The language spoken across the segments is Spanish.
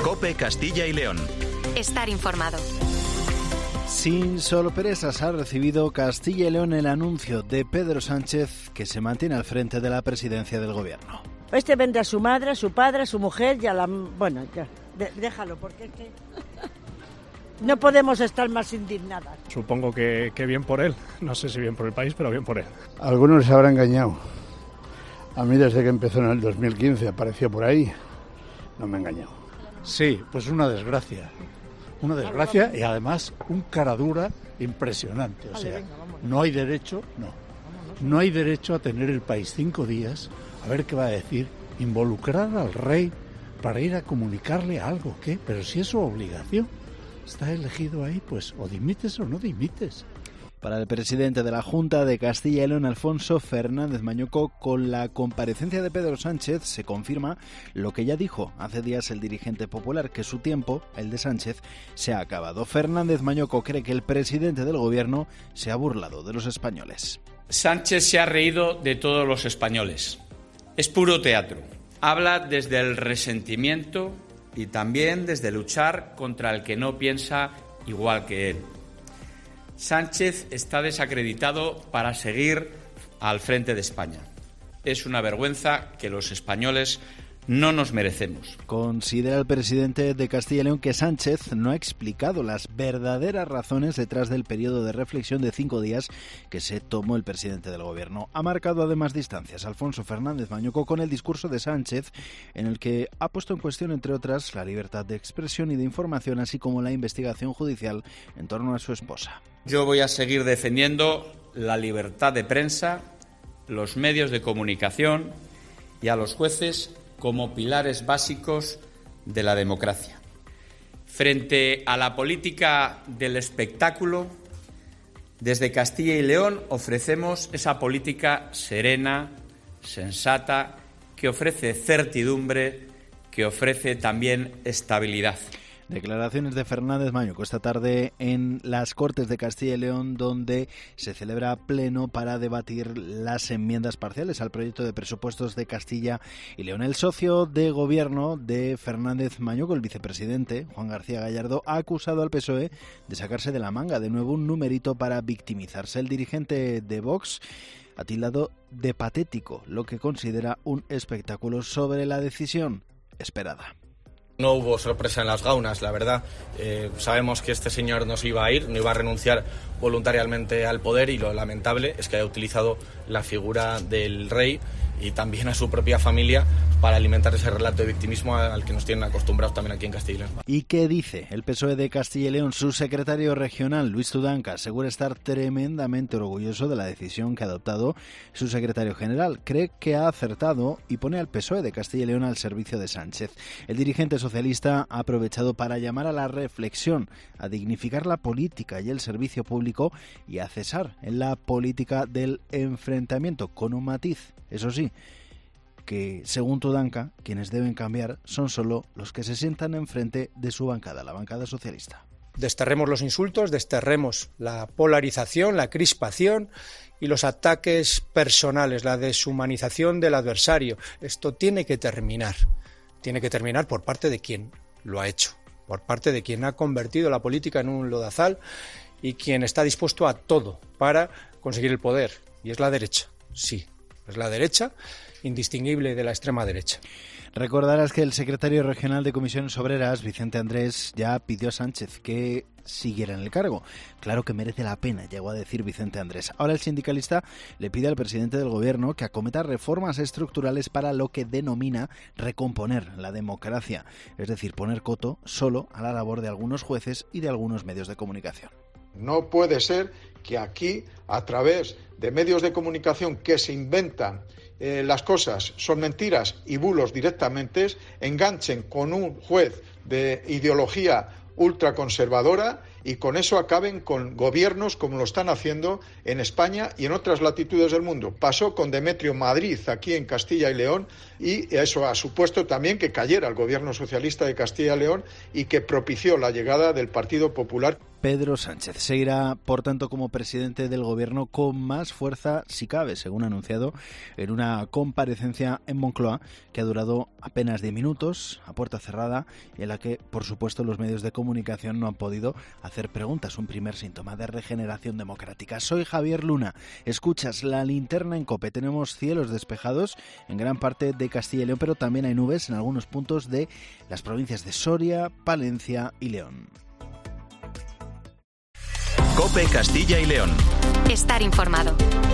COPE Castilla y León. Estar informado. Sin sorpresas ha recibido Castilla y León el anuncio de Pedro Sánchez que se mantiene al frente de la presidencia del gobierno. Este vende a su madre, a su padre, a su mujer y a la... Bueno, ya, déjalo, porque es que no podemos estar más indignadas. Supongo que bien por él. No sé si bien por el país, pero bien por él. Algunos se habrán engañado. A mí desde que empezó en el 2015 apareció por ahí. No me ha engañado. Sí, pues una desgracia. Una desgracia y además un cara dura impresionante. O sea, no hay derecho, no hay derecho a tener el país 5 días, a ver qué va a decir, involucrar al rey para ir a comunicarle algo, ¿qué? Pero si es su obligación, está elegido ahí, pues o dimites o no dimites. Para el presidente de la Junta de Castilla y León, Alfonso Fernández Mañueco, con la comparecencia de Pedro Sánchez se confirma lo que ya dijo hace días el dirigente popular, que su tiempo, el de Sánchez, se ha acabado. Fernández Mañueco cree que el presidente del gobierno se ha burlado de los españoles. Sánchez se ha reído de todos los españoles. Es puro teatro. Habla desde el resentimiento y también desde luchar contra el que no piensa igual que él. Sánchez está desacreditado para seguir al frente de España. Es una vergüenza que los españoles no nos merecemos. Considera el presidente de Castilla y León que Sánchez no ha explicado las verdaderas razones detrás del periodo de reflexión de 5 días que se tomó el presidente del gobierno. Ha marcado además distancias Alfonso Fernández Mañueco con el discurso de Sánchez, en el que ha puesto en cuestión, entre otras, la libertad de expresión y de información, así como la investigación judicial en torno a su esposa. Yo voy a seguir defendiendo la libertad de prensa, los medios de comunicación y a los jueces como pilares básicos de la democracia. Frente a la política del espectáculo, desde Castilla y León ofrecemos esa política serena, sensata, que ofrece certidumbre, que ofrece también estabilidad. Declaraciones de Fernández Mañueco esta tarde en las Cortes de Castilla y León, donde se celebra pleno para debatir las enmiendas parciales al proyecto de presupuestos de Castilla y León. El socio de gobierno de Fernández Mañueco, el vicepresidente Juan García Gallardo, ha acusado al PSOE de sacarse de la manga de nuevo un numerito para victimizarse. El dirigente de Vox ha tildado de patético lo que considera un espectáculo sobre la decisión esperada. No hubo sorpresa en las gaunas, la verdad. Sabemos que este señor no se iba a ir, no iba a renunciar voluntariamente al poder, y lo lamentable es que haya utilizado la figura del rey y también a su propia familia para alimentar ese relato de victimismo al que nos tienen acostumbrados también aquí en Castilla y León. ¿Y qué dice el PSOE de Castilla y León? Su secretario regional, Luis Tudanca, asegura estar tremendamente orgulloso de la decisión que ha adoptado su secretario general. Cree que ha acertado y pone al PSOE de Castilla y León al servicio de Sánchez. El dirigente socialista ha aprovechado para llamar a la reflexión, a dignificar la política y el servicio público y a cesar en la política del enfrentamiento, con un matiz, eso sí, que según Tudanca, quienes deben cambiar son solo los que se sientan enfrente de su bancada, la bancada socialista. Desterremos los insultos, desterremos la polarización, la crispación y los ataques personales, la deshumanización del adversario. Esto tiene que terminar por parte de quien lo ha hecho, por parte de quien ha convertido la política en un lodazal y quien está dispuesto a todo para conseguir el poder, y es la derecha, sí, es la derecha, indistinguible de la extrema derecha. Recordarás que el secretario regional de Comisiones Obreras, Vicente Andrés, ya pidió a Sánchez que siguiera en el cargo. Claro que merece la pena, llegó a decir Vicente Andrés. Ahora el sindicalista le pide al presidente del gobierno que acometa reformas estructurales para lo que denomina recomponer la democracia, es decir, poner coto solo a la labor de algunos jueces y de algunos medios de comunicación. No puede ser que aquí, a través de medios de comunicación que se inventan las cosas, son mentiras y bulos directamente, enganchen con un juez de ideología ultraconservadora y con eso acaben con gobiernos como lo están haciendo en España y en otras latitudes del mundo. Pasó con Demetrio Madrid aquí en Castilla y León, y eso ha supuesto también que cayera el gobierno socialista de Castilla y León y que propició la llegada del Partido Popular. Pedro Sánchez seguirá, por tanto, como presidente del Gobierno con más fuerza, si cabe, según ha anunciado en una comparecencia en Moncloa que ha durado apenas 10 minutos, a puerta cerrada, y en la que, por supuesto, los medios de comunicación no han podido hacer preguntas. Un primer síntoma de regeneración democrática. Soy Javier Luna. Escuchas La Linterna en COPE. Tenemos cielos despejados en gran parte de Castilla y León, pero también hay nubes en algunos puntos de las provincias de Soria, Palencia y León. COPE Castilla y León. Estar informado.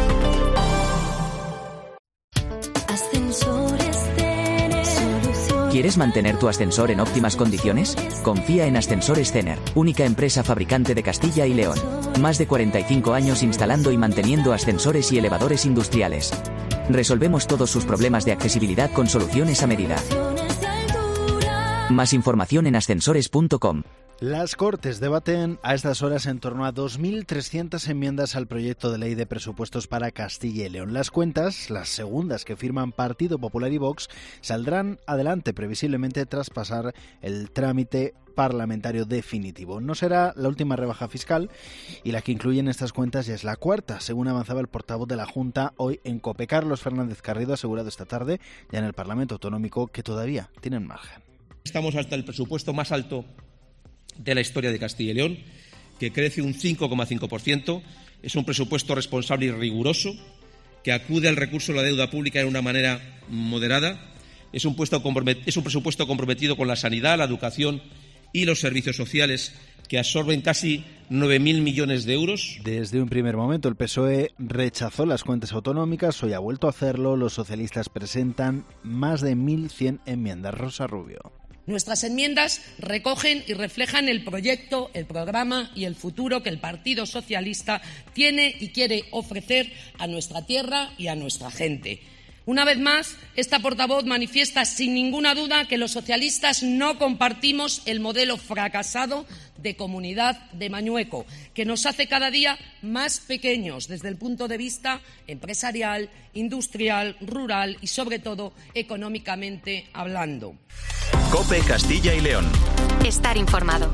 ¿Quieres mantener tu ascensor en óptimas condiciones? Confía en Ascensores Cener, única empresa fabricante de Castilla y León. Más de 45 años instalando y manteniendo ascensores y elevadores industriales. Resolvemos todos sus problemas de accesibilidad con soluciones a medida. Más información en ascensores.com. Las Cortes debaten a estas horas en torno a 2.300 enmiendas al proyecto de ley de presupuestos para Castilla y León. Las cuentas, las segundas que firman Partido Popular y Vox, saldrán adelante previsiblemente tras pasar el trámite parlamentario definitivo. No será la última rebaja fiscal, y la que incluyen estas cuentas ya es la cuarta, según avanzaba el portavoz de la Junta hoy en COPE. Carlos Fernández Carrido ha asegurado esta tarde, ya en el Parlamento Autonómico, que todavía tienen margen. Estamos hasta el presupuesto más alto de la historia de Castilla y León, que crece un 5,5%. Es un presupuesto responsable y riguroso, que acude al recurso de la deuda pública de una manera moderada. Es un presupuesto comprometido con la sanidad, la educación y los servicios sociales, que absorben casi 9.000 millones de euros. Desde un primer momento el PSOE rechazó las cuentas autonómicas, hoy ha vuelto a hacerlo. Los socialistas presentan más de 1.100 enmiendas. Rosa Rubio. Nuestras enmiendas recogen y reflejan el proyecto, el programa y el futuro que el Partido Socialista tiene y quiere ofrecer a nuestra tierra y a nuestra gente. Una vez más, esta portavoz manifiesta sin ninguna duda que los socialistas no compartimos el modelo fracasado de Comunidad de Mañueco, que nos hace cada día más pequeños desde el punto de vista empresarial, industrial, rural y, sobre todo, económicamente hablando. COPE Castilla y León. Estar informado.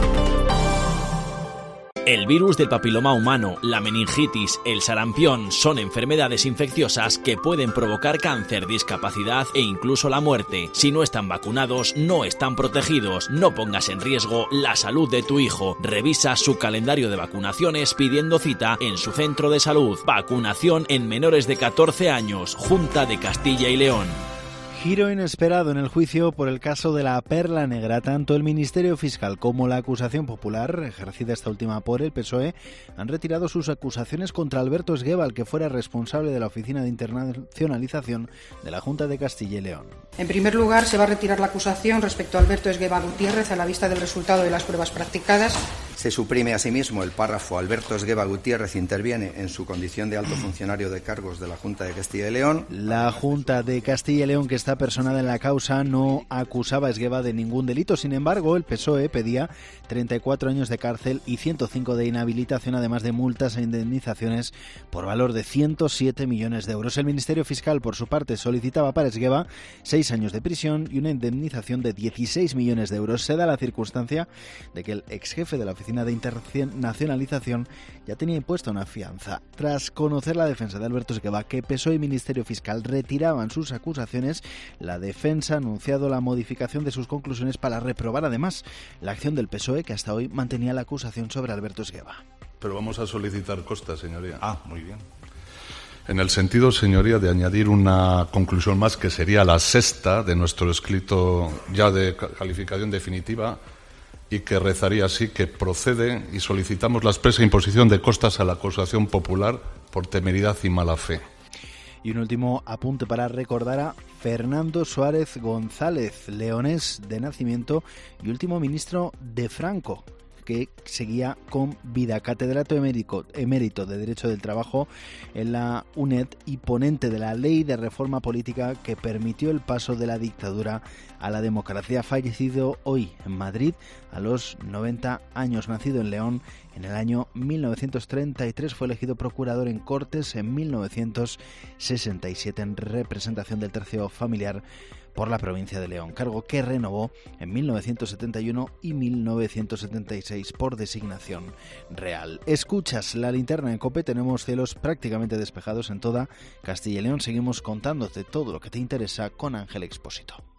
El virus del papiloma humano, la meningitis, el sarampión son enfermedades infecciosas que pueden provocar cáncer, discapacidad e incluso la muerte. Si no están vacunados, no están protegidos. No pongas en riesgo la salud de tu hijo. Revisa su calendario de vacunaciones pidiendo cita en su centro de salud. Vacunación en menores de 14 años. Junta de Castilla y León. Giro inesperado en el juicio por el caso de la Perla Negra. Tanto el Ministerio Fiscal como la acusación popular, ejercida esta última por el PSOE, han retirado sus acusaciones contra Alberto Esgueva, que fuera responsable de la Oficina de Internacionalización de la Junta de Castilla y León. En primer lugar, se va a retirar la acusación respecto a Alberto Esgueva Gutiérrez a la vista del resultado de las pruebas practicadas. Se suprime asimismo el párrafo Alberto Esgueva Gutiérrez interviene en su condición de alto funcionario de cargos de la Junta de Castilla y León. La Junta de Castilla y León, que está personada en la causa, no acusaba a Esgueva de ningún delito. Sin embargo, el PSOE pedía 34 años de cárcel y 105 de inhabilitación, además de multas e indemnizaciones por valor de 107 millones de euros. El Ministerio Fiscal, por su parte, solicitaba para Esgueva 6 años de prisión y una indemnización de 16 millones de euros. Se da la circunstancia de que el exjefe de la Oficina de Internacionalización ya tenía impuesta una fianza. Tras conocer la defensa de Alberto Esgueva, que PSOE y Ministerio Fiscal retiraban sus acusaciones, la defensa ha anunciado la modificación de sus conclusiones para reprobar además la acción del PSOE, que hasta hoy mantenía la acusación sobre Alberto Esgueva. Pero vamos a solicitar costas, señoría. Muy bien. En el sentido, señoría, de añadir una conclusión más, que sería la sexta de nuestro escrito ya de calificación definitiva, y que rezaría así: que procede y solicitamos la expresa imposición de costas a la acusación popular por temeridad y mala fe. Y un último apunte para recordar a Fernando Suárez González, leonés de nacimiento y último ministro de Franco, que seguía con vida. Catedrático emérito de Derecho del Trabajo en la UNED y ponente de la Ley de Reforma Política que permitió el paso de la dictadura a la democracia. Fallecido hoy en Madrid a los 90 años. Nacido en León en el año 1933, fue elegido procurador en Cortes en 1967 en representación del tercio familiar por la provincia de León, cargo que renovó en 1971 y 1976 por designación real. Escuchas La Linterna en COPE, tenemos cielos prácticamente despejados en toda Castilla y León. Seguimos contándote todo lo que te interesa con Ángel Expósito.